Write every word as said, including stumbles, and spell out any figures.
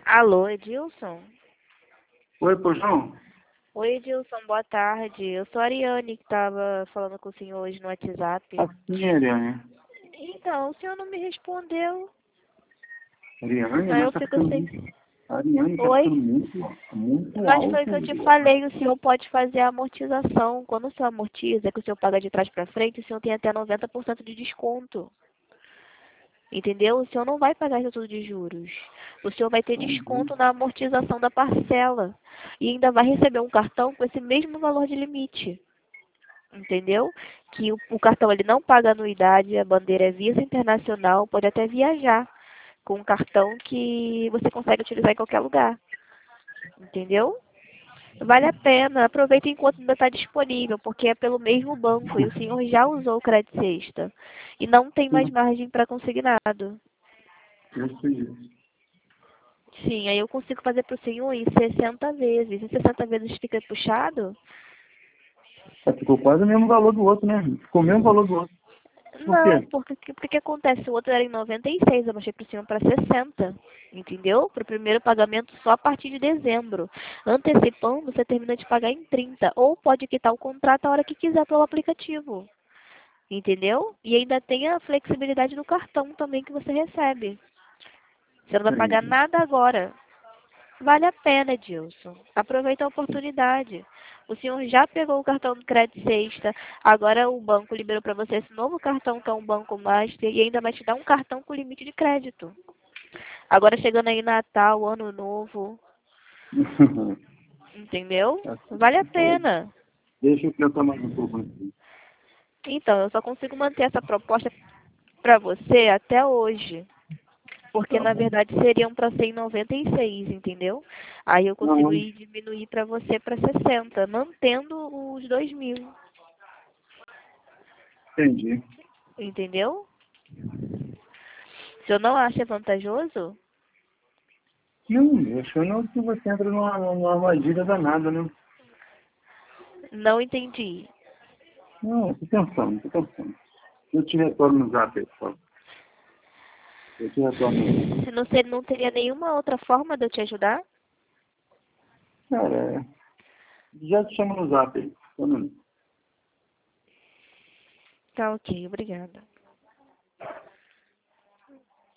Alô, Edilson? Oi, Poção? Oi, Edilson, boa tarde. Eu sou a Ariane, que estava falando com o senhor hoje no WhatsApp. Assim, Ariane. Então, o senhor não me respondeu. Ariane, Aí mas eu tá fico ficando assim. muito... Ariane, tá Oi? ficando muito, muito Mas foi o alto. que eu te falei, o senhor pode fazer a amortização. Quando o senhor amortiza, que o senhor paga de trás para frente, o senhor tem até noventa por cento de desconto. Entendeu? O senhor não vai pagar isso tudo de juros. O senhor vai ter Uhum. desconto na amortização da parcela. E ainda vai receber um cartão com esse mesmo valor de limite. Entendeu? Que o, o cartão ele não paga anuidade, a bandeira é Visa Internacional, pode até viajar com um cartão que você consegue utilizar em qualquer lugar. Entendeu? Vale a pena, aproveita enquanto ainda está disponível, porque é pelo mesmo banco e o senhor já usou o crédito sexta e não tem mais Sim, margem para consignado. eu sei isso. Sim, aí eu consigo fazer para o senhor em sessenta vezes. Em sessenta vezes fica puxado? É, ficou quase o mesmo valor do outro, né? Ficou o mesmo valor do outro. Por Não, quê? porque o que acontece? O outro era em noventa e seis, eu baixei para cima para sessenta, entendeu? Para o primeiro pagamento só a partir de dezembro. Antecipando, você termina de pagar em trinta. Ou pode quitar o contrato a hora que quiser pelo aplicativo, entendeu? E ainda tem a flexibilidade do cartão também que você recebe. Você não vai pagar Entendi. nada agora. Vale a pena, Edilson. Aproveita a oportunidade. O senhor já pegou o cartão do crédito sexta, agora o banco liberou para você esse novo cartão que é um banco master e ainda vai te dar um cartão com limite de crédito. Agora chegando aí Natal, Ano Novo, entendeu? Vale a pena. Deixa eu pensar mais um pouco aqui. Então, eu só consigo manter essa proposta para você até hoje. Porque Tá na bom. verdade seriam para ser em noventa e seis, entendeu? Aí eu consigo Não, ir diminuir para você para sessenta, mantendo os dois mil, entendi. entendeu? Se eu não acha vantajoso, Não, achando que você entra numa, numa armadilha danada, né? não entendi. Não, tô pensando, tô pensando. Eu te retorno no zap aí, por favor. Eu te retorno no zap. Não, ser, não teria nenhuma outra forma de eu te ajudar? Cara, é, já te chamo no zap aí. Só um minuto. Tá ok, obrigada.